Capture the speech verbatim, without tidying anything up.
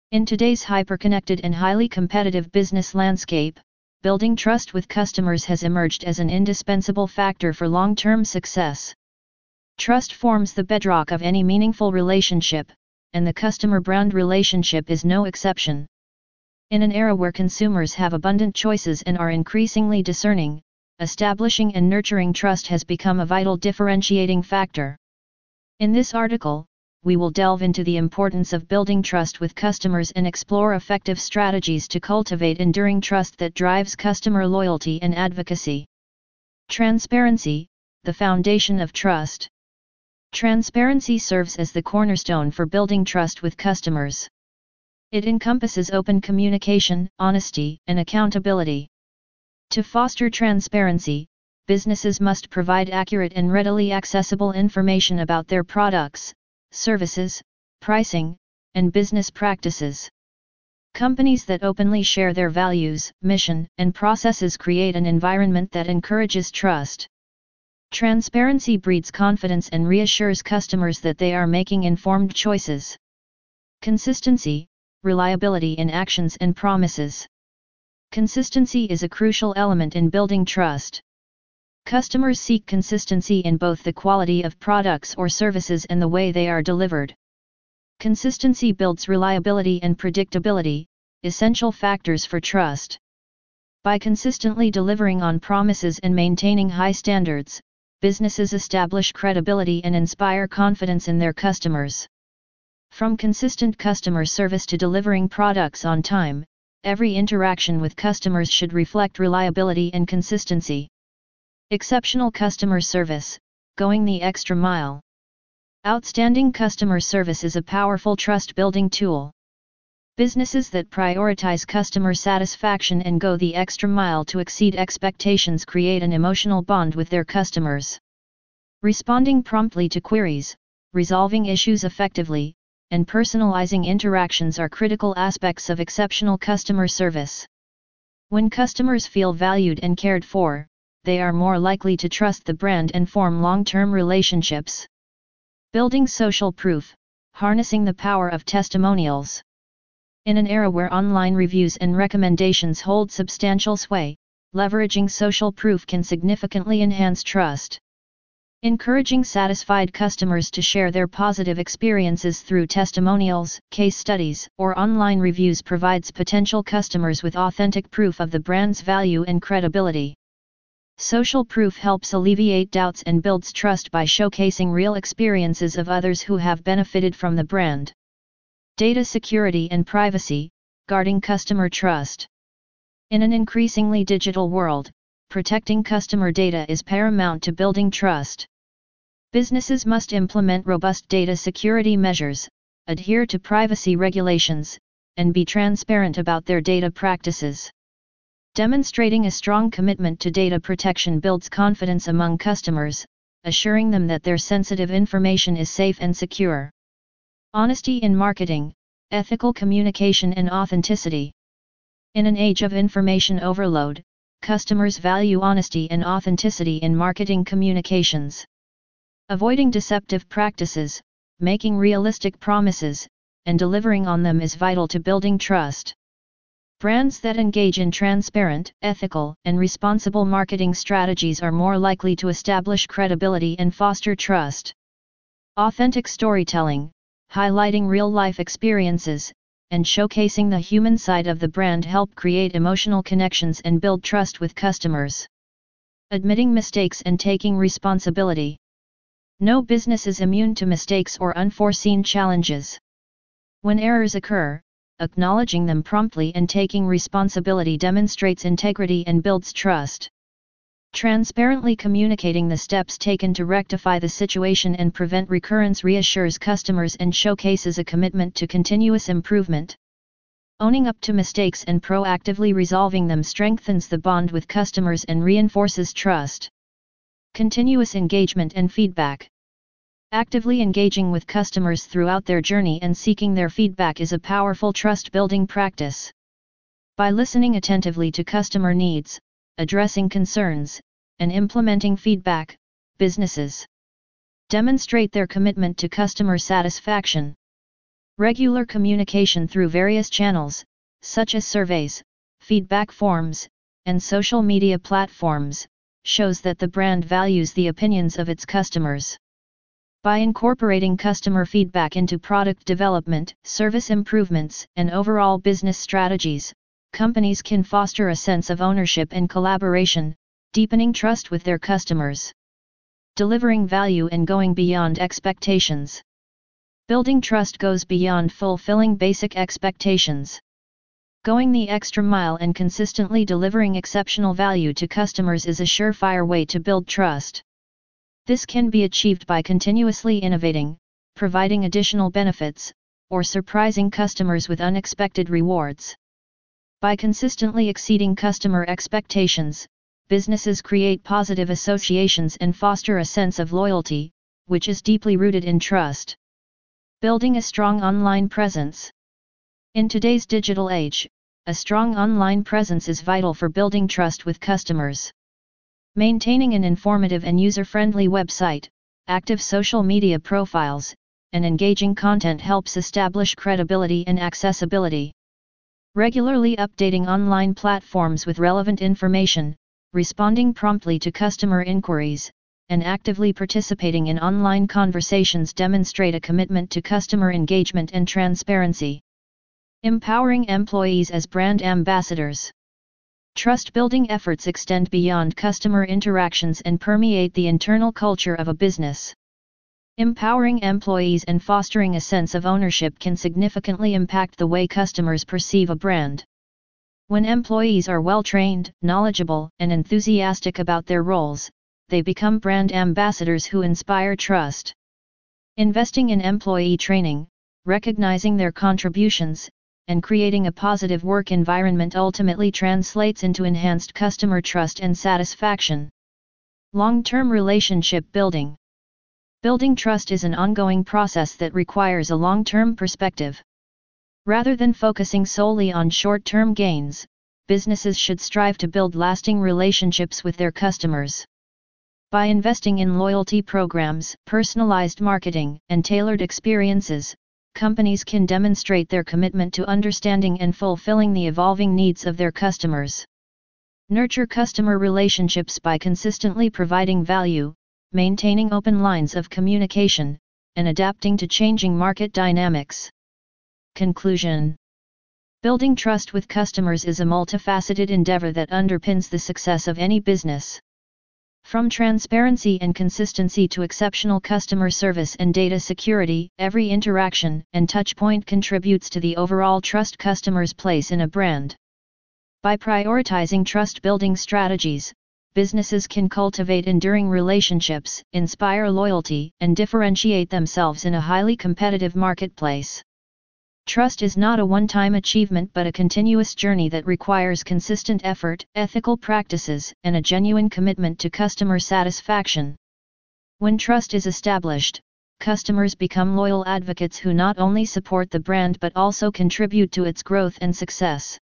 In today's hyper-connected and highly competitive business landscape, building trust with customers has emerged as an indispensable factor for long-term success. Trust forms the bedrock of any meaningful relationship, and the customer-brand relationship is no exception. In an era where consumers have abundant choices and are increasingly discerning, establishing and nurturing trust has become a vital differentiating factor. In this article, we will delve into the importance of building trust with customers and explore effective strategies to cultivate enduring trust that drives customer loyalty and advocacy. Transparency, the foundation of trust. Transparency serves as the cornerstone for building trust with customers. It encompasses open communication, honesty, and accountability. To foster transparency, businesses must provide accurate and readily accessible information about their products, services, pricing, and business practices. Companies that openly share their values, mission, and processes create an environment that encourages trust. Transparency breeds confidence and reassures customers that they are making informed choices. Consistency, reliability in actions and promises. Consistency is a crucial element in building trust. Customers seek consistency in both the quality of products or services and the way they are delivered. Consistency builds reliability and predictability, essential factors for trust. By consistently delivering on promises and maintaining high standards, businesses establish credibility and inspire confidence in their customers. From consistent customer service to delivering products on time, every interaction with customers should reflect reliability and consistency. Exceptional customer service, going the extra mile. Outstanding customer service is a powerful trust-building tool. Businesses that prioritize customer satisfaction and go the extra mile to exceed expectations create an emotional bond with their customers. Responding promptly to queries, resolving issues effectively, and personalizing interactions are critical aspects of exceptional customer service. When customers feel valued and cared for, they are more likely to trust the brand and form long-term relationships. Building social proof, harnessing the power of testimonials. In an era where online reviews and recommendations hold substantial sway, leveraging social proof can significantly enhance trust. Encouraging satisfied customers to share their positive experiences through testimonials, case studies, or online reviews provides potential customers with authentic proof of the brand's value and credibility. Social proof helps alleviate doubts and builds trust by showcasing real experiences of others who have benefited from the brand. Data security and privacy, guarding customer trust. In an increasingly digital world, protecting customer data is paramount to building trust. Businesses must implement robust data security measures, adhere to privacy regulations, and be transparent about their data practices. Demonstrating a strong commitment to data protection builds confidence among customers, assuring them that their sensitive information is safe and secure. Honesty in marketing, ethical communication and authenticity. In an age of information overload, customers value honesty and authenticity in marketing communications. Avoiding deceptive practices, making realistic promises, and delivering on them is vital to building trust. Brands that engage in transparent, ethical, and responsible marketing strategies are more likely to establish credibility and foster trust. Authentic storytelling, highlighting real-life experiences, and showcasing the human side of the brand help create emotional connections and build trust with customers. Admitting mistakes and taking responsibility. No business is immune to mistakes or unforeseen challenges. When errors occur, acknowledging them promptly and taking responsibility demonstrates integrity and builds trust. Transparently communicating the steps taken to rectify the situation and prevent recurrence reassures customers and showcases a commitment to continuous improvement. Owning up to mistakes and proactively resolving them strengthens the bond with customers and reinforces trust. Continuous engagement and feedback. Actively engaging with customers throughout their journey and seeking their feedback is a powerful trust-building practice. By listening attentively to customer needs, addressing concerns, and implementing feedback, businesses demonstrate their commitment to customer satisfaction. Regular communication through various channels, such as surveys, feedback forms, and social media platforms, shows that the brand values the opinions of its customers. By incorporating customer feedback into product development, service improvements, and overall business strategies, companies can foster a sense of ownership and collaboration, deepening trust with their customers. Delivering value and going beyond expectations. Building trust goes beyond fulfilling basic expectations. Going the extra mile and consistently delivering exceptional value to customers is a surefire way to build trust. This can be achieved by continuously innovating, providing additional benefits, or surprising customers with unexpected rewards. By consistently exceeding customer expectations, businesses create positive associations and foster a sense of loyalty, which is deeply rooted in trust. Building a strong online presence. In today's digital age, a strong online presence is vital for building trust with customers. Maintaining an informative and user-friendly website, active social media profiles, and engaging content helps establish credibility and accessibility. Regularly updating online platforms with relevant information, responding promptly to customer inquiries, and actively participating in online conversations demonstrate a commitment to customer engagement and transparency. Empowering employees as brand ambassadors. Trust-building efforts extend beyond customer interactions and permeate the internal culture of a business. Empowering employees and fostering a sense of ownership can significantly impact the way customers perceive a brand. When employees are well-trained, knowledgeable, and enthusiastic about their roles, they become brand ambassadors who inspire trust. Investing in employee training, recognizing their contributions, and creating a positive work environment ultimately translates into enhanced customer trust and satisfaction. Long-term relationship building. Building trust is an ongoing process that requires a long-term perspective. Rather than focusing solely on short-term gains, businesses should strive to build lasting relationships with their customers. By investing in loyalty programs, personalized marketing, and tailored experiences, companies can demonstrate their commitment to understanding and fulfilling the evolving needs of their customers. Nurture customer relationships by consistently providing value, maintaining open lines of communication, and adapting to changing market dynamics. Conclusion. Building trust with customers is a multifaceted endeavor that underpins the success of any business. From transparency and consistency to exceptional customer service and data security, every interaction and touchpoint contributes to the overall trust customers place in a brand. By prioritizing trust-building strategies, businesses can cultivate enduring relationships, inspire loyalty, and differentiate themselves in a highly competitive marketplace. Trust is not a one-time achievement but a continuous journey that requires consistent effort, ethical practices, and a genuine commitment to customer satisfaction. When trust is established, customers become loyal advocates who not only support the brand but also contribute to its growth and success.